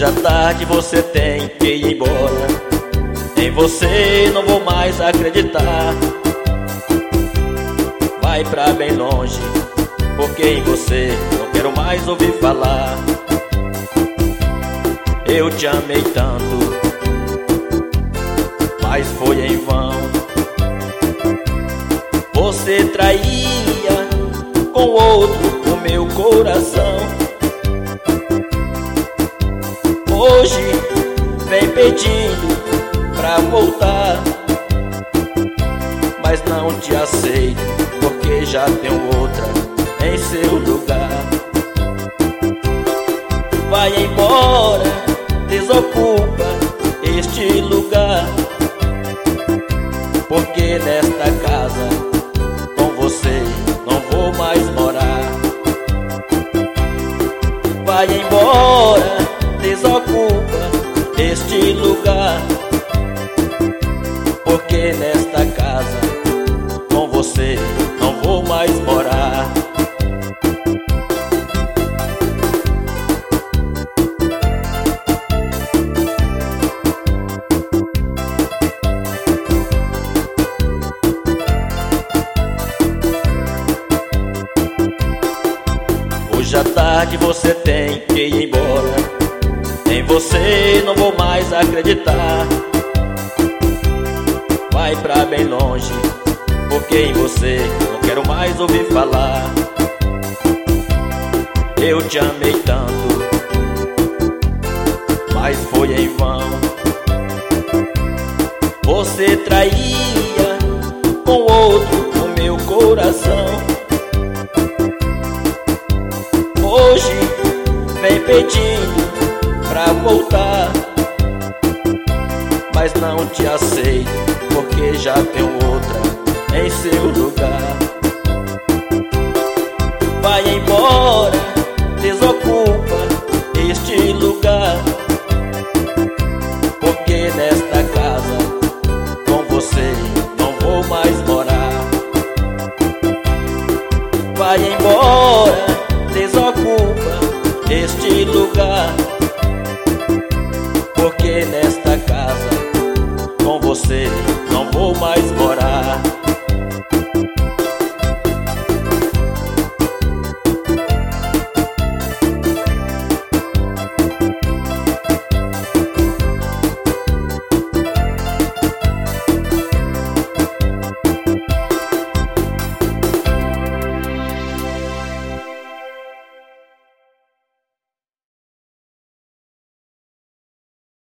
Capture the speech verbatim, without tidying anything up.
Hoje à tarde você tem que ir embora. Em você não vou mais acreditar. Vai pra bem longe, porque em você não quero mais ouvir falar. Eu te amei tanto, mas foi em vão. Você traía com outro o meu coração. Hoje vem pedindo pra voltar, mas não te aceito, porque já tenho outra em seu lugar. Vai embora, desocupa este lugar, porque nesta casa com você não vou mais morar. Vai embora, desocupa este lugar, porque nesta casa com você não vou mais morar. Hoje à tarde você tem que ir embora. Em você não vou mais acreditar. Vai pra bem longe, porque em você não quero mais ouvir falar. Eu te amei tanto, mas foi em vão. Você traía com outro o meu coração. Hoje vem pedindo pra voltar, mas não te aceito, porque já tenho outra em seu lugar. Vai embora, desocupa este lugar,